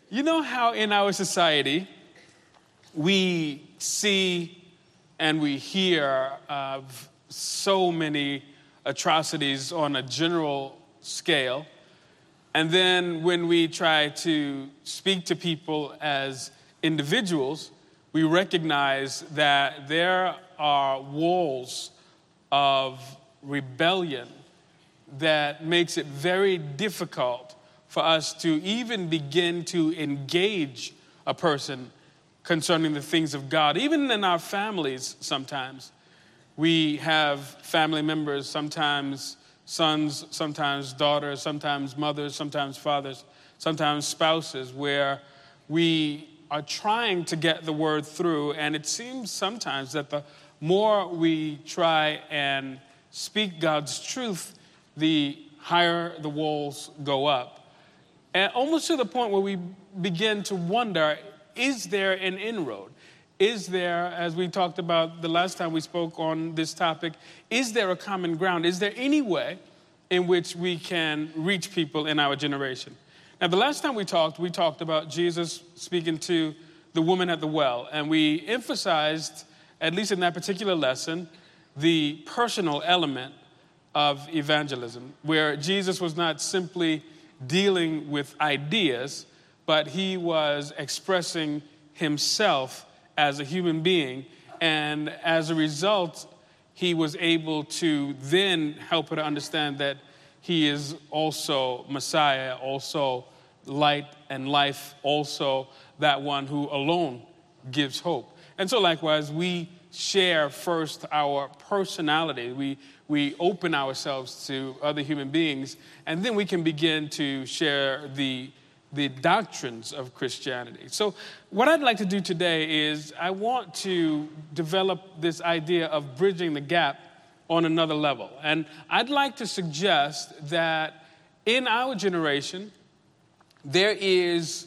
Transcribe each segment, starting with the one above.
You know how in our society we see and we hear of so many atrocities on a general scale, and then when we try to speak to people as individuals, we recognize that there are walls of rebellion that makes it very difficult for us to even begin to engage a person concerning the things of God. Even in our families, sometimes we have family members, sometimes sons, sometimes daughters, sometimes mothers, sometimes fathers, sometimes spouses, where we are trying to get the word through, and it seems sometimes that the more we try and speak God's truth, the higher the walls go up. And almost to the point where we begin to wonder, is there an inroad? Is there, as we talked about the last time we spoke on this topic, is there a common ground? Is there any way in which we can reach people in our generation? Now, the last time we talked about Jesus speaking to the woman at the well, and we emphasized, at least in that particular lesson, the personal element of evangelism, where Jesus was not simply dealing with ideas, but he was expressing himself as a human being. And as a result, he was able to then help her to understand that he is also Messiah, also light and life, also that one who alone gives hope. And so likewise, we share first our personality. We open ourselves to other human beings, and then we can begin to share the doctrines of Christianity. So what I'd like to do today is I want to develop this idea of bridging the gap on another level. And I'd like to suggest that in our generation, there is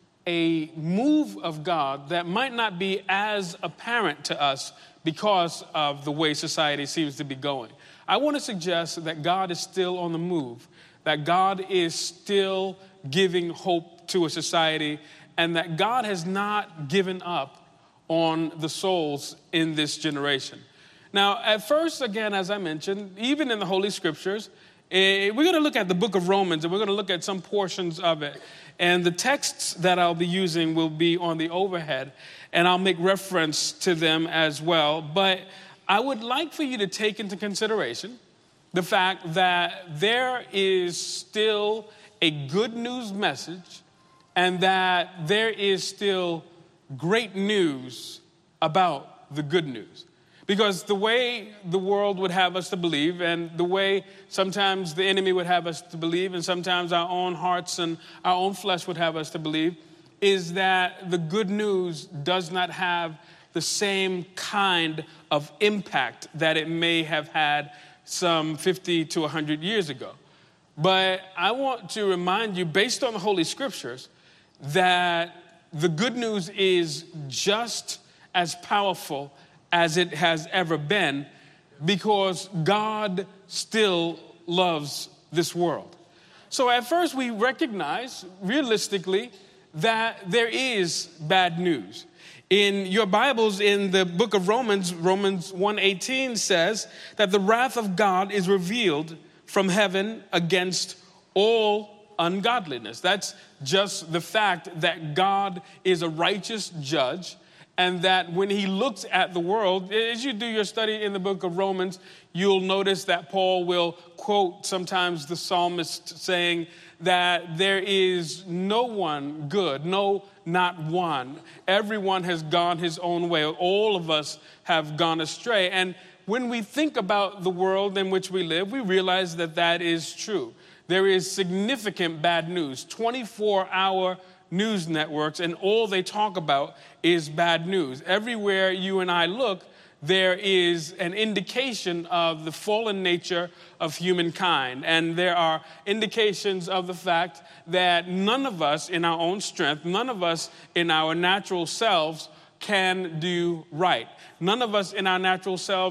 a move of God that might not be as apparent to us because of the way society seems to be going. I want to suggest that God is still on the move, that God is still giving hope to a society, and that God has not given up on the souls in this generation. Now, at first, again, as I mentioned, even in the Holy Scriptures, we're going to look at the book of Romans, and we're going to look at some portions of it. And the texts that I'll be using will be on the overhead, and I'll make reference to them as well. But I would like for you to take into consideration the fact that there is still a good news message, and that there is still great news about the good news. Because the way the world would have us to believe, and the way sometimes the enemy would have us to believe, and sometimes our own hearts and our own flesh would have us to believe, is that the good news does not have the same kind of impact that it may have had some 50 to 100 years ago. But I want to remind you, based on the Holy Scriptures, that the good news is just as powerful as it has ever been, because God still loves this world. So at first we recognize realistically that there is bad news. In your Bibles, in the book of Romans 1:18 says that the wrath of God is revealed from heaven against all ungodliness. That's just the fact that God is a righteous judge, and that when he looks at the world, as you do your study in the book of Romans, you'll notice that Paul will quote sometimes the psalmist saying that there is no one good, no, not one. Everyone has gone his own way. All of us have gone astray. And when we think about the world in which we live, we realize that that is true. There is significant bad news, 24-hour news networks, and all they talk about is bad news. Everywhere you and I look, there is an indication of the fallen nature of humankind. And there are indications of the fact that none of us in our own strength, none of us in our natural selves can do right. None of us in our natural selves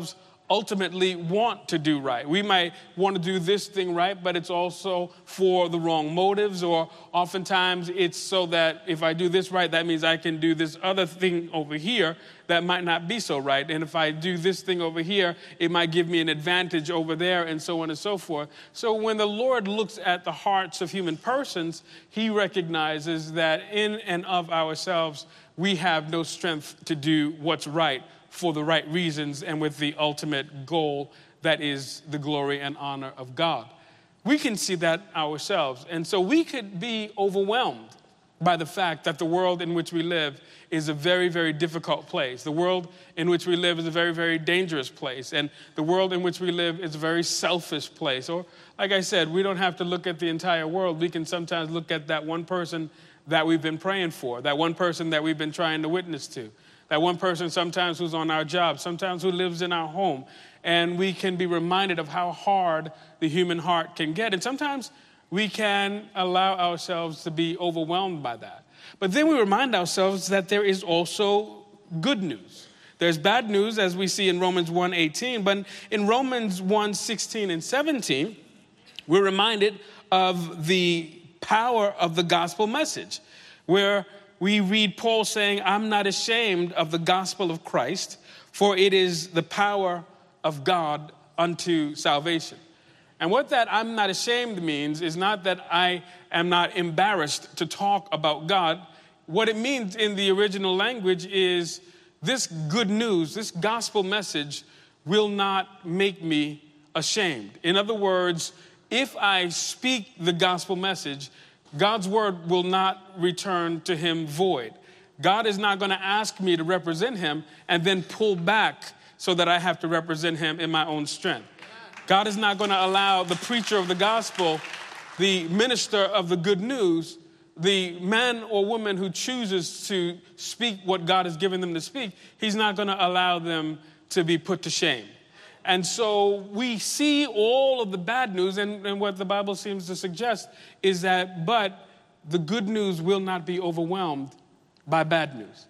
ultimately want to do right. We might want to do this thing right, but it's also for the wrong motives, or oftentimes it's so that if I do this right, that means I can do this other thing over here that might not be so right. And if I do this thing over here, it might give me an advantage over there, and so on and so forth. So when the Lord looks at the hearts of human persons, he recognizes that in and of ourselves, we have no strength to do what's right for the right reasons and with the ultimate goal that is the glory and honor of God. We can see that ourselves. And so we could be overwhelmed by the fact that the world in which we live is a very, very difficult place. The world in which we live is a very, very dangerous place. And the world in which we live is a very selfish place. Or, like I said, we don't have to look at the entire world. We can sometimes look at that one person that we've been praying for, that one person that we've been trying to witness to, that one person sometimes who's on our job, sometimes who lives in our home. And we can be reminded of how hard the human heart can get. And sometimes we can allow ourselves to be overwhelmed by that. But then we remind ourselves that there is also good news. There's bad news, as we see in Romans 1:18, but in Romans 1:16 and 17, we're reminded of the power of the gospel message, where we read Paul saying, "I'm not ashamed of the gospel of Christ, for it is the power of God unto salvation." And what that "I'm not ashamed" means is not that I am not embarrassed to talk about God. What it means in the original language is this good news, this gospel message will not make me ashamed. In other words, if I speak the gospel message, God's word will not return to him void. God is not going to ask me to represent him and then pull back so that I have to represent him in my own strength. God is not going to allow the preacher of the gospel, the minister of the good news, the man or woman who chooses to speak what God has given them to speak, he's not going to allow them to be put to shame. And so we see all of the bad news, and what the Bible seems to suggest is that, but the good news will not be overwhelmed by bad news.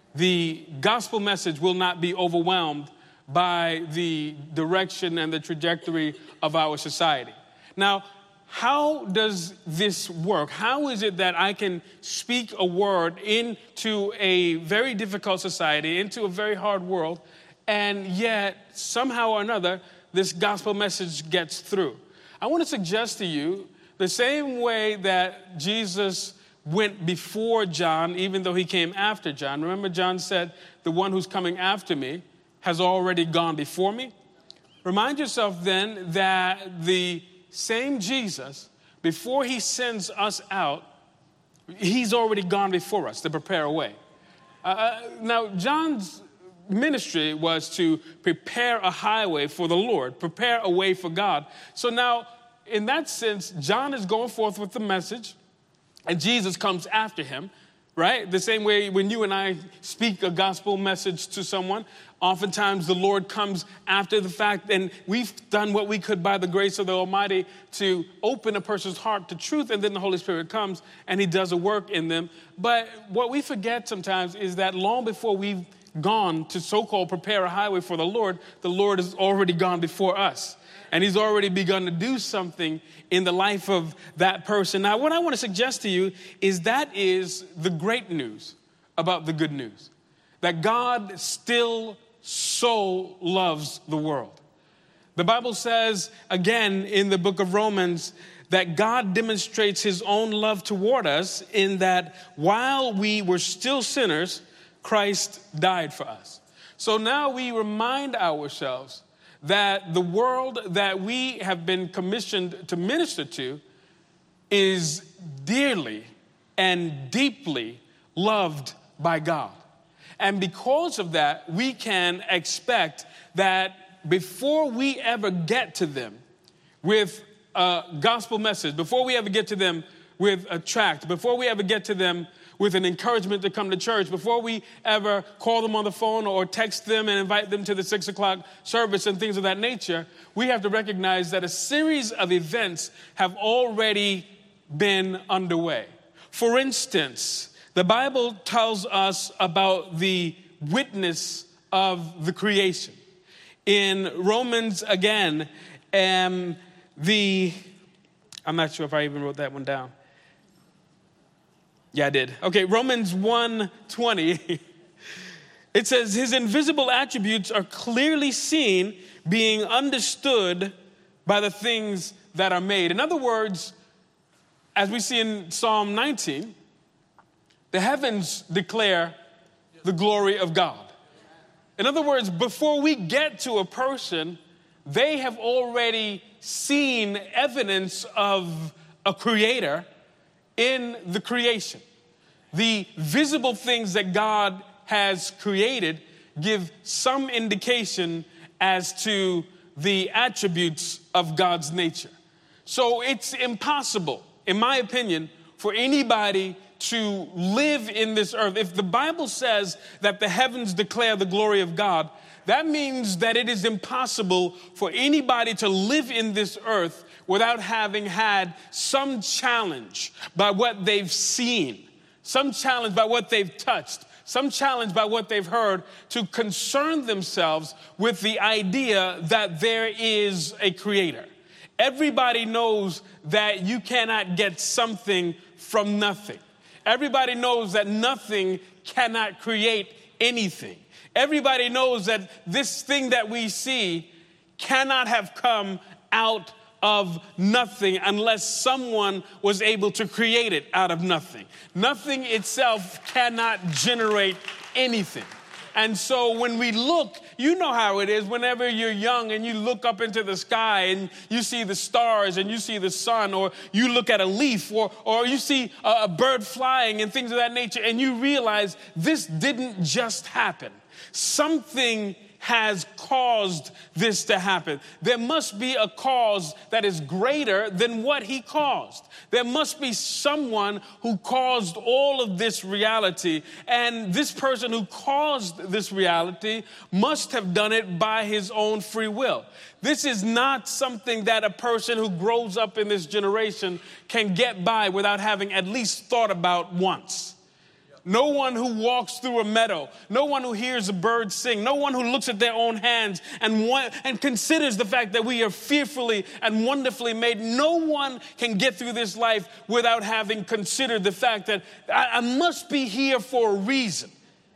The gospel message will not be overwhelmed by the direction and the trajectory of our society. Now, how does this work? How is it that I can speak a word into a very difficult society, into a very hard world, and yet somehow or another, this gospel message gets through? I want to suggest to you the same way that Jesus went before John, even though he came after John. Remember, John said, "The one who's coming after me has already gone before me." Remind yourself then that the same Jesus, before he sends us out, he's already gone before us to prepare a way. Now, John's ministry was to prepare a highway for the Lord, prepare a way for God. So now, in that sense, John is going forth with the message, and Jesus comes after him, right? The same way when you and I speak a gospel message to someone, oftentimes the Lord comes after the fact, and we've done what we could by the grace of the Almighty to open a person's heart to truth, and then the Holy Spirit comes and he does a work in them. But what we forget sometimes is that long before we've gone to so-called prepare a highway for the Lord has already gone before us. And he's already begun to do something in the life of that person. Now, what I want to suggest to you is that is the great news about the good news. That God still so loves the world. The Bible says, again, in the book of Romans, that God demonstrates his own love toward us in that while we were still sinners, Christ died for us. So now we remind ourselves that the world that we have been commissioned to minister to is dearly and deeply loved by God. And because of that, we can expect that before we ever get to them with a gospel message, before we ever get to them with a tract, before we ever get to them with an encouragement to come to church, before we ever call them on the phone or text them and invite them to the 6 o'clock service and things of that nature, we have to recognize that a series of events have already been underway. For instance, the Bible tells us about the witness of the creation. in Romans again, I'm not sure if I even wrote that one down. Yeah, I did. Okay, Romans 1:20. It says, his invisible attributes are clearly seen, being understood by the things that are made. In other words, as we see in Psalm 19, the heavens declare the glory of God. In other words, before we get to a person, they have already seen evidence of a creator in the creation. The visible things that God has created give some indication as to the attributes of God's nature. So it's impossible, in my opinion, for anybody to live in this earth. If the Bible says that the heavens declare the glory of God, that means that it is impossible for anybody to live in this earth without having had some challenge by what they've seen, some challenge by what they've touched, some challenge by what they've heard, to concern themselves with the idea that there is a creator. Everybody knows that you cannot get something from nothing. Everybody knows that nothing cannot create anything. Everybody knows that this thing that we see cannot have come out of nothing unless someone was able to create it out of nothing. Nothing itself cannot generate anything. And so when we look, you know how it is whenever you're young and you look up into the sky and you see the stars and you see the sun, or you look at a leaf, or you see a bird flying and things of that nature, and you realize this didn't just happen. Something has caused this to happen. There must be a cause that is greater than what he caused. There must be someone who caused all of this reality, and this person who caused this reality must have done it by his own free will. This is not something that a person who grows up in this generation can get by without having at least thought about once. No one who walks through a meadow, no one who hears a bird sing, no one who looks at their own hands and considers the fact that we are fearfully and wonderfully made. No one can get through this life without having considered the fact that I must be here for a reason.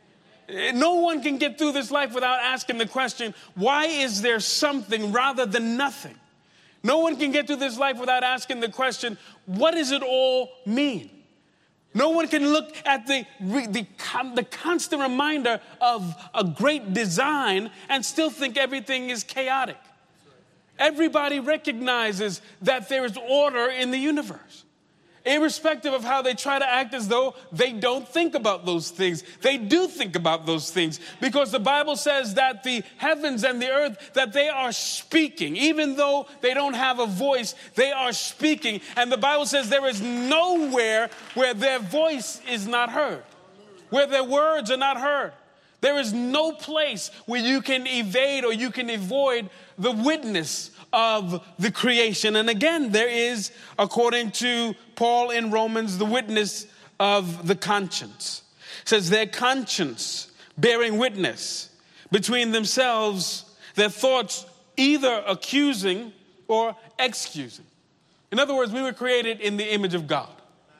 No one can get through this life without asking the question, why is there something rather than nothing? No one can get through this life without asking the question, what does it all mean? No one can look at the constant reminder of a great design and still think everything is chaotic. Everybody recognizes that there is order in the universe. Irrespective of how they try to act as though they don't think about those things. They do think about those things, because the Bible says that the heavens and the earth, that they are speaking. Even though they don't have a voice, they are speaking. And the Bible says there is nowhere where their voice is not heard, where their words are not heard. There is no place where you can evade or you can avoid the witness of the creation. And again, there is, according to Paul in Romans, the witness of the conscience. It says their conscience bearing witness between themselves, their thoughts either accusing or excusing. In other words, we were created in the image of God.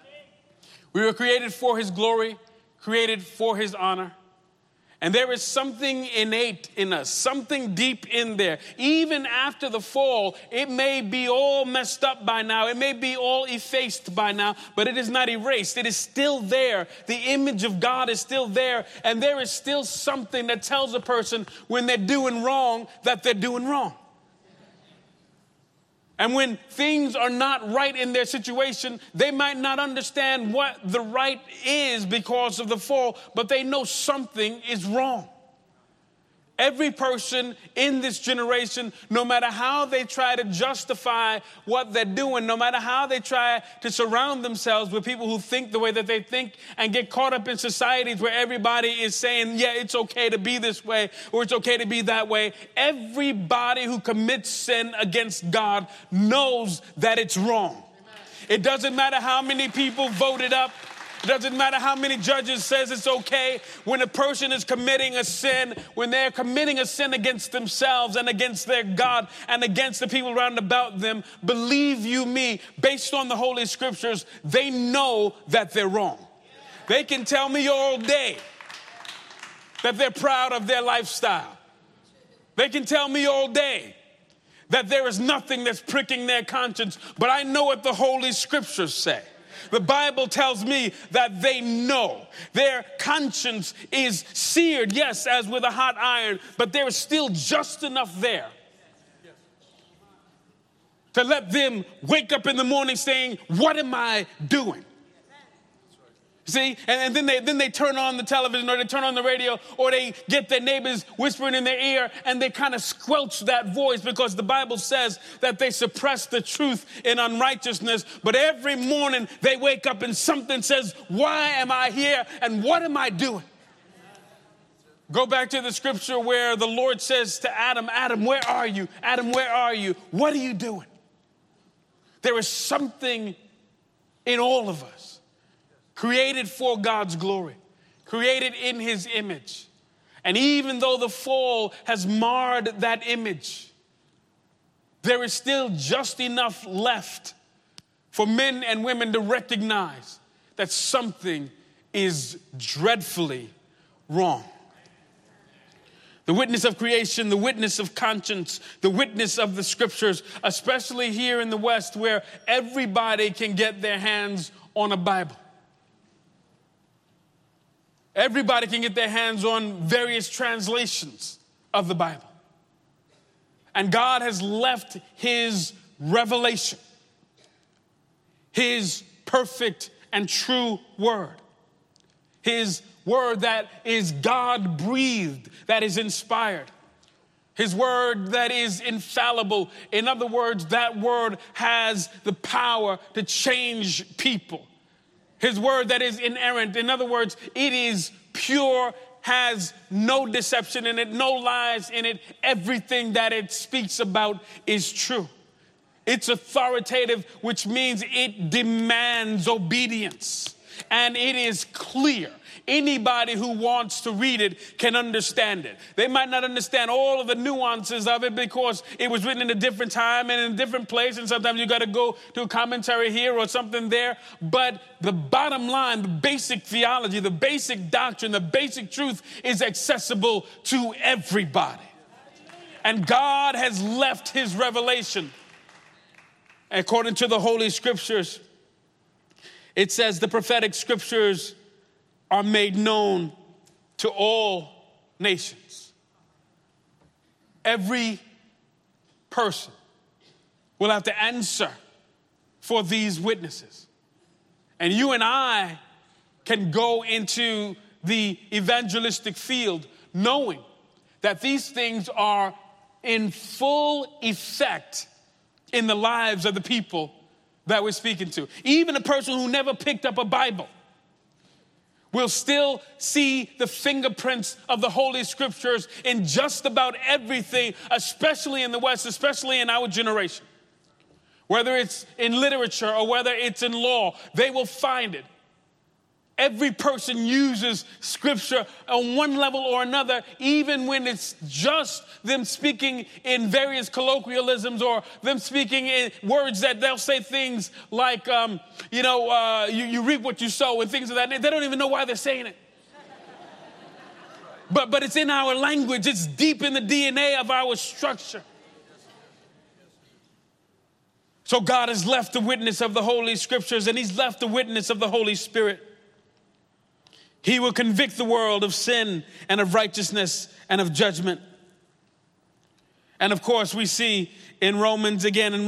We were created for his glory, created for his honor. And there is something innate in us, something deep in there. Even after the fall, it may be all messed up by now. It may be all effaced by now, but it is not erased. It is still there. The image of God is still there. And there is still something that tells a person when they're doing wrong that they're doing wrong. And when things are not right in their situation, they might not understand what the right is because of the fall, but they know something is wrong. Every person in this generation, no matter how they try to justify what they're doing, no matter how they try to surround themselves with people who think the way that they think and get caught up in societies where everybody is saying, yeah, it's okay to be this way or it's okay to be that way. Everybody who commits sin against God knows that it's wrong. It doesn't matter how many people vote it up. It doesn't matter how many judges says it's okay. When a person is committing a sin, when they're committing a sin against themselves and against their God and against the people around about them, believe you me, based on the Holy Scriptures, they know that they're wrong. They can tell me all day that they're proud of their lifestyle. They can tell me all day that there is nothing that's pricking their conscience, but I know what the Holy Scriptures say. The Bible tells me that they know their conscience is seared, yes, as with a hot iron, but there is still just enough there to let them wake up in the morning saying, what am I doing? See, and then they turn on the television or they turn on the radio or they get their neighbors whispering in their ear and they kind of squelch that voice because the Bible says that they suppress the truth in unrighteousness. But every morning they wake up and something says, why am I here and what am I doing? Go back to the scripture where the Lord says to Adam, Adam, where are you? Adam, where are you? What are you doing? There is something in all of us. Created for God's glory, created in his image. And even though the fall has marred that image, there is still just enough left for men and women to recognize that something is dreadfully wrong. The witness of creation, the witness of conscience, the witness of the scriptures, especially here in the West where everybody can get their hands on a Bible. Everybody can get their hands on various translations of the Bible. And God has left his revelation, his perfect and true word, his word that is God-breathed, that is inspired, his word that is infallible. In other words, that word has the power to change people. His word that is inerrant. In other words, it is pure, has no deception in it, no lies in it. Everything that it speaks about is true. It's authoritative, which means it demands obedience. And it is clear. Anybody who wants to read it can understand it. They might not understand all of the nuances of it because it was written in a different time and in a different place. And sometimes you got to go to a commentary here or something there. But the bottom line, the basic theology, the basic doctrine, the basic truth is accessible to everybody. And God has left his revelation. According to the Holy Scriptures, it says the prophetic scriptures are made known to all nations. Every person will have to answer for these witnesses. And you and I can go into the evangelistic field knowing that these things are in full effect in the lives of the people that we're speaking to. Even a person who never picked up a Bible will still see the fingerprints of the Holy Scriptures in just about everything, especially in the West, especially in our generation. Whether it's in literature or whether it's in law, they will find it. Every person uses Scripture on one level or another, even when it's just them speaking in various colloquialisms or them speaking in words that they'll say things like, you reap what you sow and things of that. They don't even know why they're saying it. But it's in our language. It's deep in the DNA of our structure. So God has left the witness of the Holy Scriptures and he's left the witness of the Holy Spirit. He will convict the world of sin and of righteousness and of judgment. And of course, we see in Romans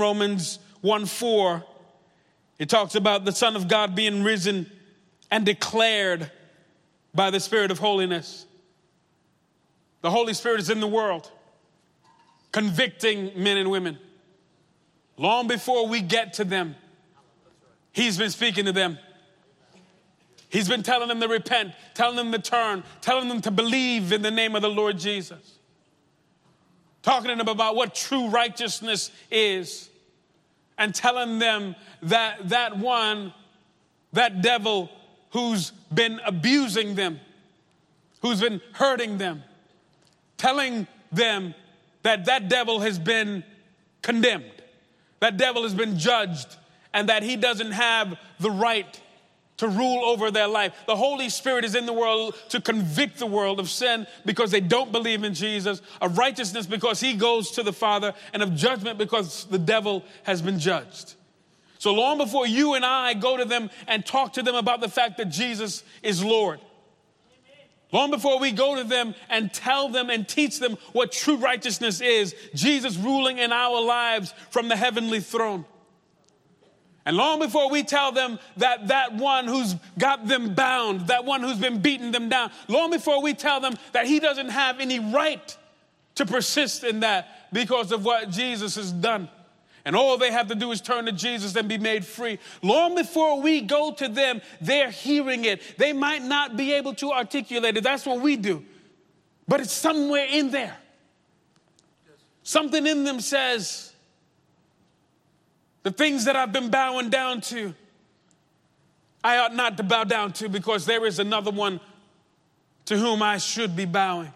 1:4, it talks about the Son of God being risen and declared by the Spirit of holiness. The Holy Spirit is in the world, convicting men and women. Long before we get to them, he's been speaking to them. He's been telling them to repent, telling them to turn, telling them to believe in the name of the Lord Jesus. Talking to them about what true righteousness is. And telling them that that devil who's been abusing them, who's been hurting them, telling them that that devil has been condemned, that devil has been judged, and that he doesn't have the right to rule over their life. The Holy Spirit is in the world to convict the world of sin because they don't believe in Jesus, of righteousness because he goes to the Father, and of judgment because the devil has been judged. So long before you and I go to them and talk to them about the fact that Jesus is Lord, long before we go to them and tell them and teach them what true righteousness is, Jesus ruling in our lives from the heavenly throne. And long before we tell them that that one who's got them bound, that one who's been beating them down, long before we tell them that he doesn't have any right to persist in that because of what Jesus has done, and all they have to do is turn to Jesus and be made free. Long before we go to them, they're hearing it. They might not be able to articulate it. That's what we do. But it's somewhere in there. Something in them says, the things that I've been bowing down to, I ought not to bow down to, because there is another one to whom I should be bowing.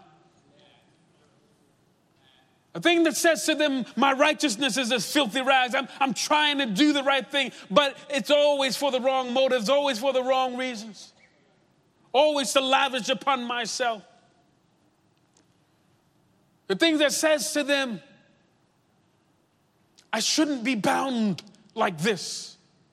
A thing that says to them, my righteousness is as filthy rags. I'm trying to do the right thing, but it's always for the wrong motives, always for the wrong reasons, always to lavish upon myself. The thing that says to them, I shouldn't be bound like this.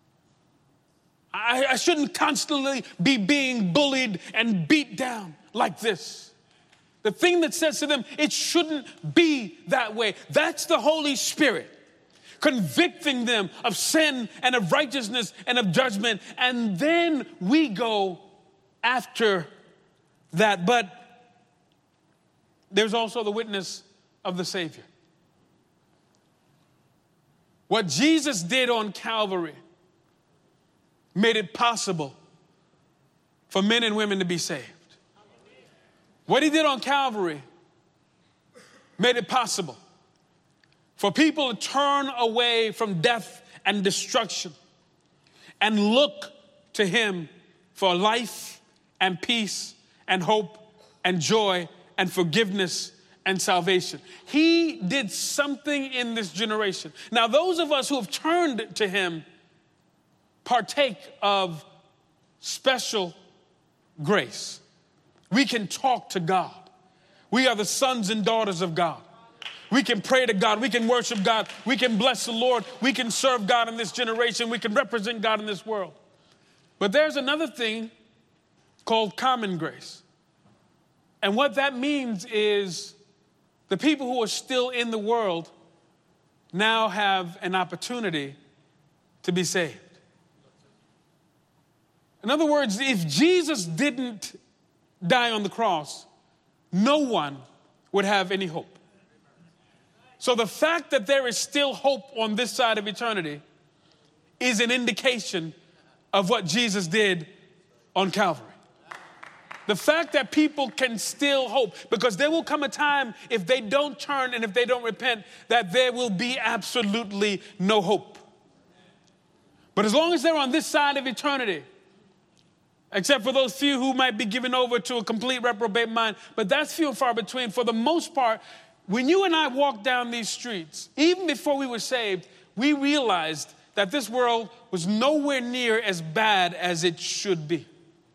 I shouldn't constantly be being bullied and beat down like this. The thing that says to them, it shouldn't be that way. That's the Holy Spirit convicting them of sin and of righteousness and of judgment. And then we go after that. But there's also the witness of the Savior. What Jesus did on Calvary made it possible for men and women to be saved. What he did on Calvary made it possible for people to turn away from death and destruction and look to him for life and peace and hope and joy and forgiveness and salvation. He did something in this generation. Now, those of us who have turned to him partake of special grace. We can talk to God. We are the sons and daughters of God. We can pray to God. We can worship God. We can bless the Lord. We can serve God in this generation. We can represent God in this world. But there's another thing called common grace. And what that means is the people who are still in the world now have an opportunity to be saved. In other words, if Jesus didn't die on the cross, no one would have any hope. So the fact that there is still hope on this side of eternity is an indication of what Jesus did on Calvary. The fact that people can still hope, because there will come a time, if they don't turn and if they don't repent, that there will be absolutely no hope. But as long as they're on this side of eternity, except for those few who might be given over to a complete reprobate mind, but that's few and far between. For the most part, when you and I walked down these streets, even before we were saved, we realized that this world was nowhere near as bad as it should be.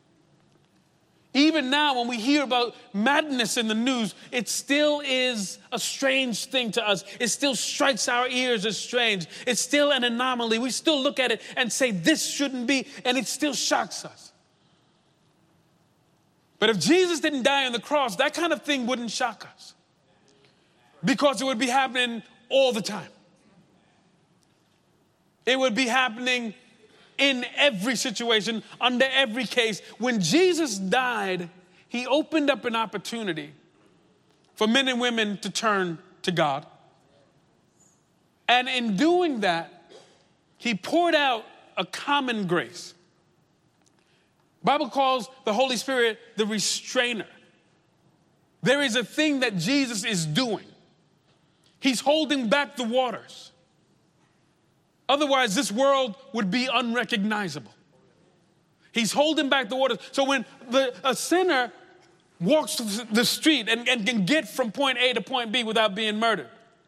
Even now, when we hear about madness in the news, it still is a strange thing to us. It still strikes our ears as strange. It's still an anomaly. We still look at it and say, this shouldn't be, and it still shocks us. But if Jesus didn't die on the cross, that kind of thing wouldn't shock us, because it would be happening all the time. It would be happening in every situation, under every case. When Jesus died, he opened up an opportunity for men and women to turn to God. And in doing that, he poured out a common grace. The Bible calls the Holy Spirit the restrainer. There is a thing that Jesus is doing. He's holding back the waters. Otherwise, this world would be unrecognizable. He's holding back the waters. So when a sinner walks the street and can get from point A to point B without being murdered,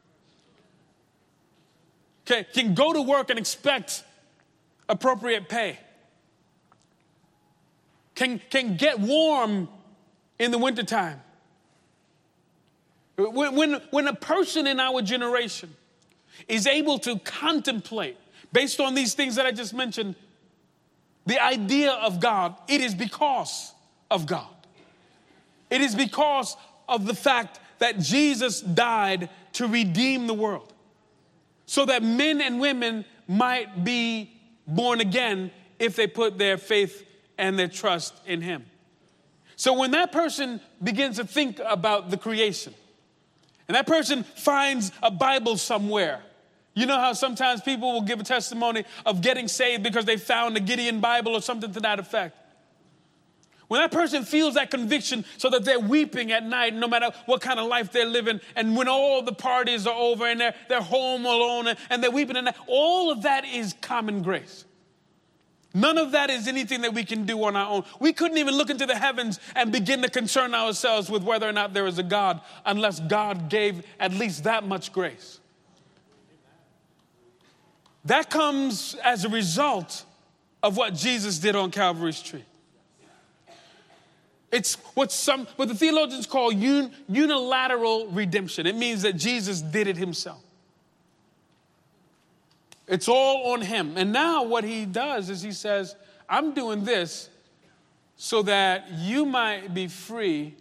okay, can go to work and expect appropriate pay, can get warm in the wintertime. When a person in our generation is able to contemplate, based on these things that I just mentioned, the idea of God, it is because of God. It is because of the fact that Jesus died to redeem the world, so that men and women might be born again if they put their faith and their trust in him. So when that person begins to think about the creation, and that person finds a Bible somewhere, you know how sometimes people will give a testimony of getting saved because they found a Gideon Bible or something to that effect. When that person feels that conviction so that they're weeping at night, no matter what kind of life they're living, and when all the parties are over and they're home alone and they're weeping at night, all of that is common grace. None of that is anything that we can do on our own. We couldn't even look into the heavens and begin to concern ourselves with whether or not there is a God unless God gave at least that much grace. That comes as a result of what Jesus did on Calvary's tree. It's what the theologians call unilateral redemption. It means that Jesus did it himself. It's all on him. And now what he does is he says, I'm doing this so that you might be free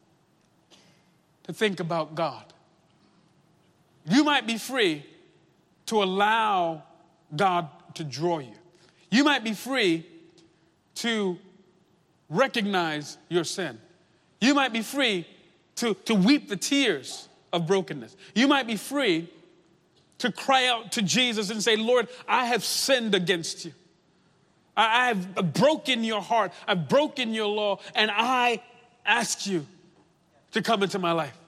to think about God. You might be free to allow God to draw you. You might be free to recognize your sin. You might be free to weep the tears of brokenness. You might be free to cry out to Jesus and say, Lord, I have sinned against you. I have broken your heart. I've broken your law, and I ask you to come into my life.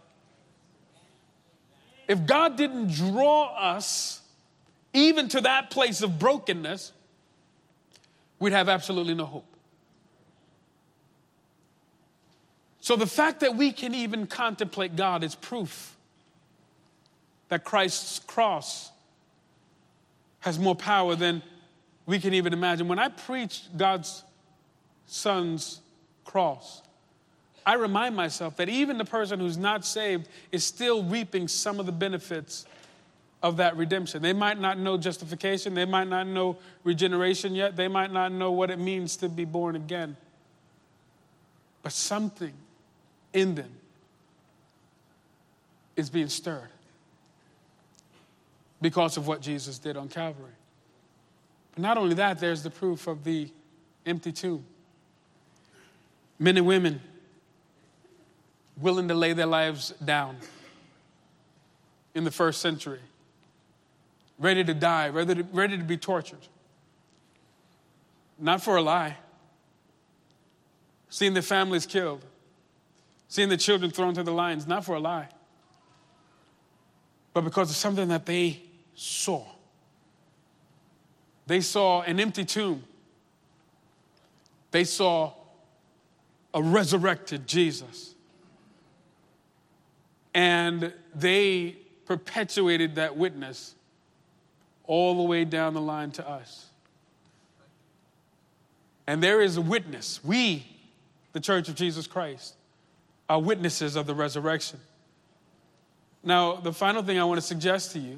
If God didn't draw us even to that place of brokenness, we'd have absolutely no hope. So the fact that we can even contemplate God is proof that Christ's cross has more power than we can even imagine. When I preach God's Son's cross, I remind myself that even the person who's not saved is still reaping some of the benefits of that redemption. They might not know justification. They might not know regeneration yet. They might not know what it means to be born again. But something in them is being stirred because of what Jesus did on Calvary. But not only that, there's the proof of the empty tomb. Men and women willing to lay their lives down in the first century, ready to die, ready to be tortured. Not for a lie. Seeing their families killed. Seeing the children thrown to the lions, not for a lie, but because of something that they saw. They saw an empty tomb. They saw a resurrected Jesus. And they perpetuated that witness all the way down the line to us. And there is a witness. We, the Church of Jesus Christ, are witnesses of the resurrection. Now, the final thing I want to suggest to you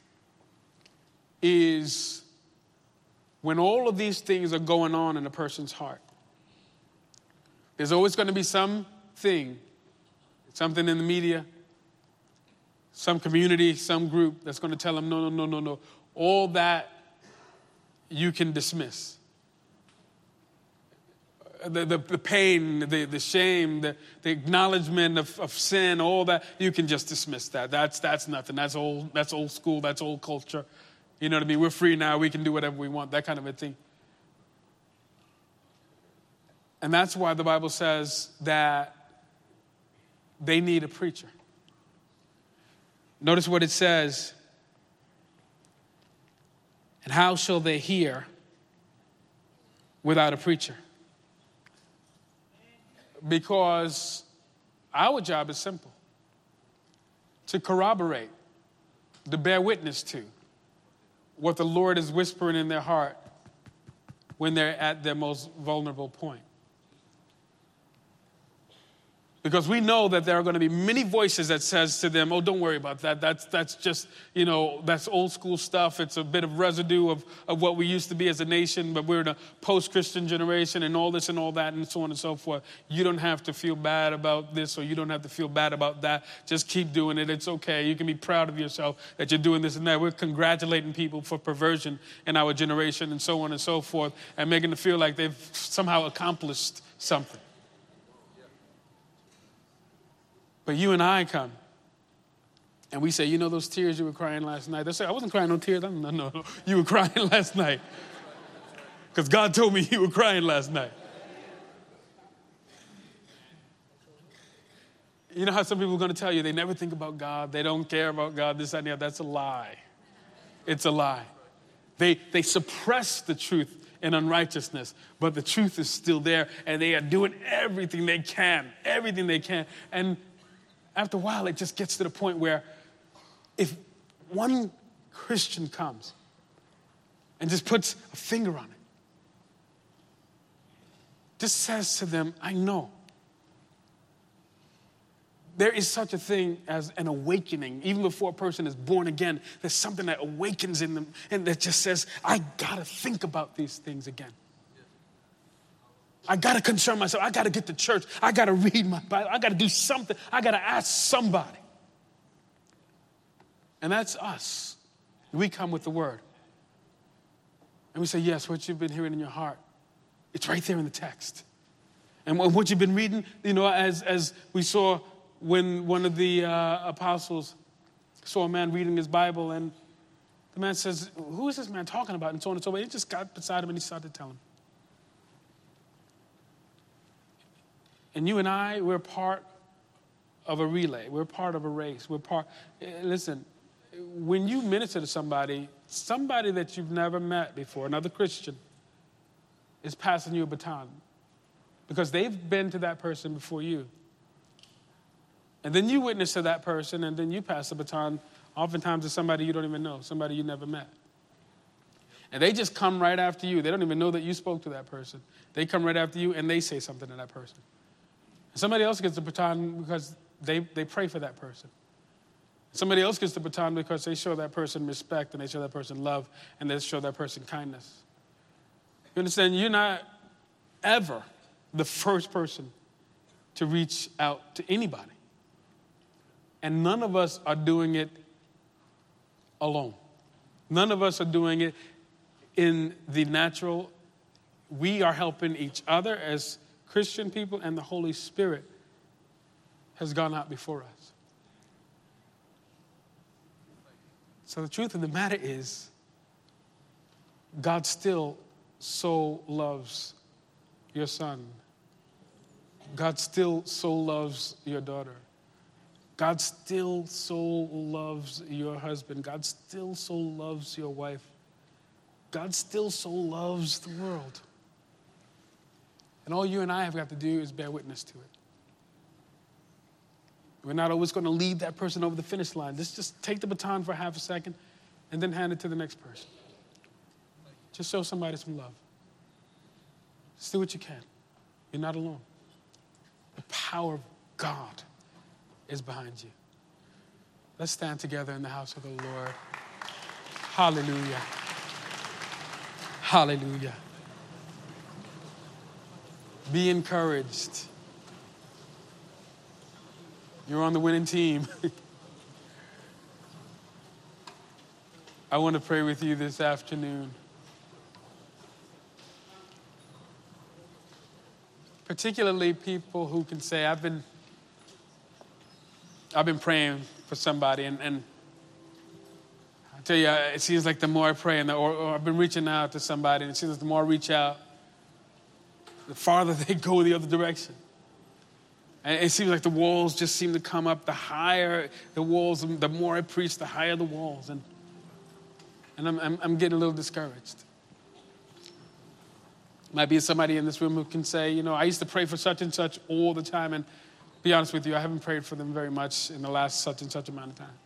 is when all of these things are going on in a person's heart, there's always going to be something in the media, some community, some group that's going to tell them, no. All that you can dismiss. The pain, the shame, the acknowledgement of sin, all that, you can just dismiss that. That's nothing. That's old school. That's old culture. You know what I mean? We're free now. We can do whatever we want. That kind of a thing. And that's why the Bible says that they need a preacher. Notice what it says. And how shall they hear without a preacher. Because our job is simple: to corroborate, to bear witness to what the Lord is whispering in their heart when they're at their most vulnerable point. Because we know that there are going to be many voices that says to them, oh, don't worry about that. That's just, that's old school stuff. It's a bit of residue of what we used to be as a nation, but we're in a post-Christian generation and all this and all that and so on and so forth. You don't have to feel bad about this, or you don't have to feel bad about that. Just keep doing it. It's okay. You can be proud of yourself that you're doing this and that. We're congratulating people for perversion in our generation and so on and so forth, and making them feel like they've somehow accomplished something. But you and I come, and we say, those tears you were crying last night. They say, I wasn't crying no tears. No. You were crying last night. Because God told me you were crying last night. You know how some people are going to tell you they never think about God, they don't care about God, this, that, and the other. That's a lie. It's a lie. They suppress the truth in unrighteousness, but the truth is still there, and they are doing everything they can. And after a while, it just gets to the point where if one Christian comes and just puts a finger on it, just says to them, I know. There is such a thing as an awakening. Even before a person is born again, there's something that awakens in them and that just says, I got to think about these things again. I got to concern myself. I got to get to church. I got to read my Bible. I got to do something. I got to ask somebody. And that's us. We come with the word. And we say, yes, what you've been hearing in your heart, it's right there in the text. And what you've been reading, as we saw when one of the apostles saw a man reading his Bible, and the man says, who is this man talking about? And so on and so forth. He just got beside him and he started to tell him. And you and I, we're part of a relay. We're part of a race. Listen, when you minister to somebody that you've never met before, another Christian, is passing you a baton because they've been to that person before you. And then you witness to that person, and then you pass the baton oftentimes to somebody you don't even know, somebody you never met. And they just come right after you. They don't even know that you spoke to that person. They come right after you, and they say something to that person. Somebody else gets the baton because they pray for that person. Somebody else gets the baton because they show that person respect, and they show that person love, and they show that person kindness. You understand? You're not ever the first person to reach out to anybody. And none of us are doing it alone. None of us are doing it in the natural. We are helping each other as Christian people, and the Holy Spirit has gone out before us. So the truth of the matter is, God still so loves your son. God still so loves your daughter. God still so loves your husband. God still so loves your wife. God still so loves the world. And all you and I have got to do is bear witness to it. We're not always going to lead that person over the finish line. Just take the baton for half a second and then hand it to the next person. Just show somebody some love. Just do what you can. You're not alone. The power of God is behind you. Let's stand together in the house of the Lord. Hallelujah. Hallelujah. Be encouraged. You're on the winning team. I want to pray with you this afternoon. Particularly people who can say, I've been praying for somebody, and I tell you, it seems like the more I pray, or I've been reaching out to somebody, and it seems like the more I reach out, the farther they go the other direction. And it seems like the walls just seem to come up. The higher the walls, the more I preach, the higher the walls. And I'm getting a little discouraged. Might be somebody in this room who can say, I used to pray for such and such all the time, and be honest with you, I haven't prayed for them very much in the last such and such amount of time.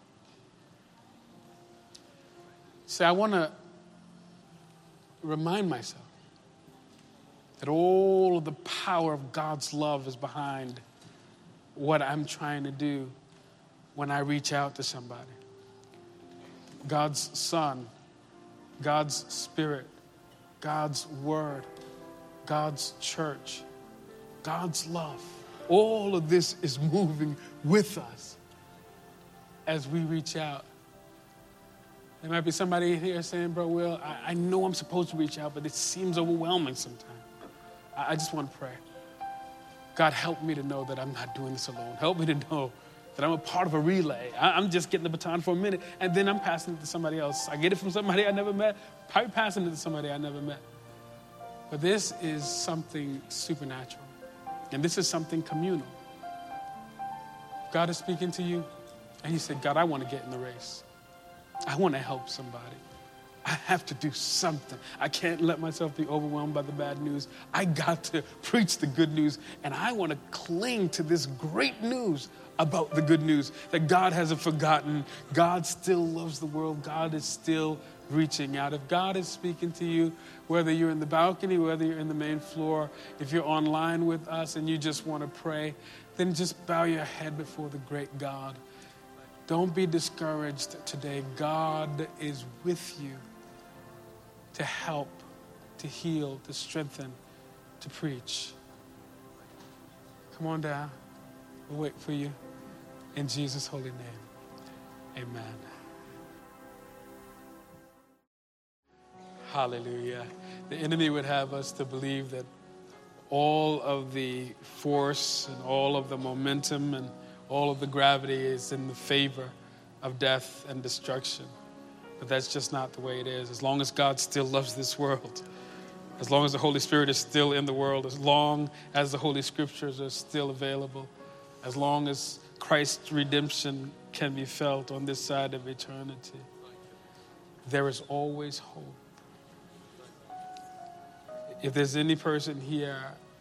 Say, I want to remind myself that all of the power of God's love is behind what I'm trying to do when I reach out to somebody. God's Son, God's Spirit, God's Word, God's church, God's love. All of this is moving with us as we reach out. There might be somebody here saying, Bro Will, I know I'm supposed to reach out, but it seems overwhelming sometimes. I just want to pray. God, help me to know that I'm not doing this alone. Help me to know that I'm a part of a relay. I'm just getting the baton for a minute, and then I'm passing it to somebody else. I get it from somebody I never met, probably passing it to somebody I never met. But this is something supernatural, and this is something communal. God is speaking to you, and you said, God, I want to get in the race. I want to help somebody. I have to do something. I can't let myself be overwhelmed by the bad news. I got to preach the good news, and I want to cling to this great news about the good news, that God hasn't forgotten. God still loves the world. God is still reaching out. If God is speaking to you, whether you're in the balcony, whether you're in the main floor, if you're online with us and you just want to pray, then just bow your head before the great God. Don't be discouraged today. God is with you to help, to heal, to strengthen, to preach. Come on down. We'll wait for you. In Jesus' holy name, amen. Hallelujah. The enemy would have us to believe that all of the force and all of the momentum and all of the gravity is in the favor of death and destruction. But that's just not the way it is. As long as God still loves this world, as long as the Holy Spirit is still in the world, as long as the Holy Scriptures are still available, as long as Christ's redemption can be felt on this side of eternity, there is always hope. If there's any person here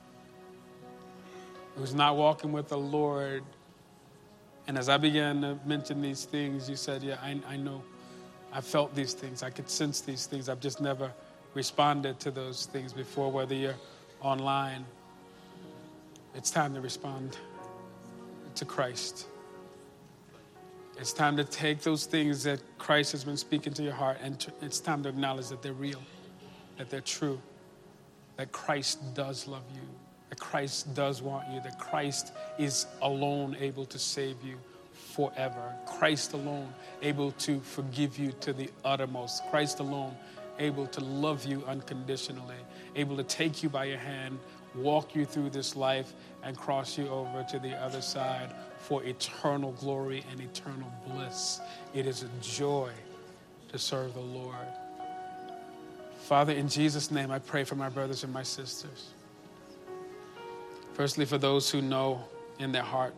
who's not walking with the Lord, and as I began to mention these things, you said, yeah, I know. I felt these things. I could sense these things. I've just never responded to those things before, whether you're online. It's time to respond to Christ. It's time to take those things that Christ has been speaking to your heart, and it's time to acknowledge that they're real, that they're true, that Christ does love you, that Christ does want you, that Christ is alone able to save you forever. Christ alone able to forgive you to the uttermost. Christ alone able to love you unconditionally, able to take you by your hand, walk you through this life, and cross you over to the other side for eternal glory and eternal bliss. It is a joy to serve the Lord. Father, in Jesus' name, I pray for my brothers and my sisters. Firstly, for those who know in their heart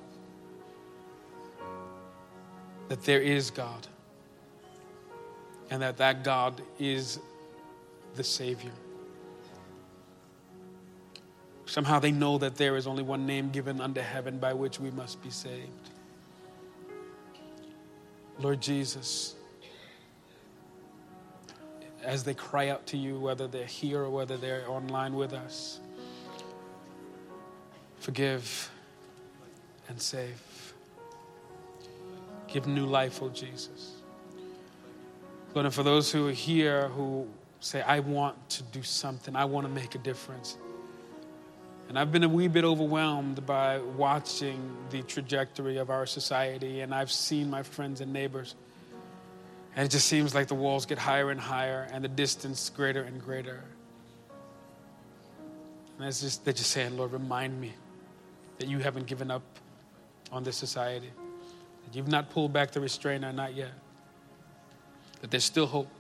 that there is God and that God is the Savior. Somehow they know that there is only one name given under heaven by which we must be saved. Lord Jesus, as they cry out to you, whether they're here or whether they're online with us, forgive and save. Give new life, oh Jesus. Lord, and for those who are here who say, I want to do something, I want to make a difference. And I've been a wee bit overwhelmed by watching the trajectory of our society, and I've seen my friends and neighbors, and it just seems like the walls get higher and higher and the distance greater and greater. And they're just saying, Lord, remind me that you haven't given up on this society, that you've not pulled back the restrainer, not yet, that there's still hope.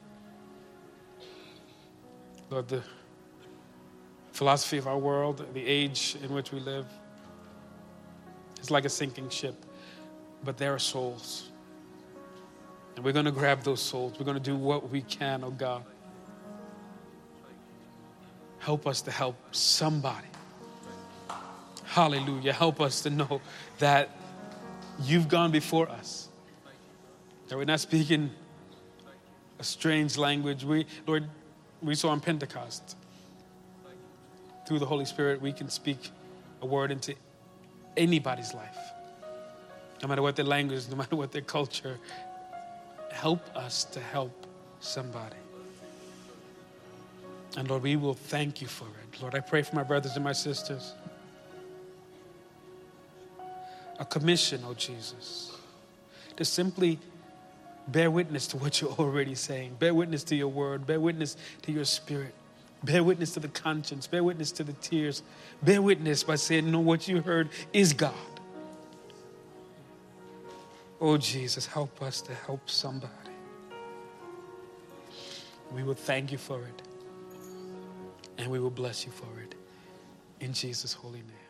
Lord, the philosophy of our world, the age in which we live, is like a sinking ship, but there are souls. And we're going to grab those souls. We're going to do what we can, oh God. Help us to help somebody. Hallelujah. Help us to know that you've gone before us. That we're not speaking a strange language. Lord, we saw on Pentecost, through the Holy Spirit, we can speak a word into anybody's life. No matter what their language, no matter what their culture. Help us to help somebody. And Lord, we will thank you for it. Lord, I pray for my brothers and my sisters. A commission, oh Jesus, to simply bear witness to what you're already saying. Bear witness to your word. Bear witness to your spirit. Bear witness to the conscience. Bear witness to the tears. Bear witness by saying, no, what you heard is God. Oh, Jesus, help us to help somebody. We will thank you for it. And we will bless you for it. In Jesus' holy name.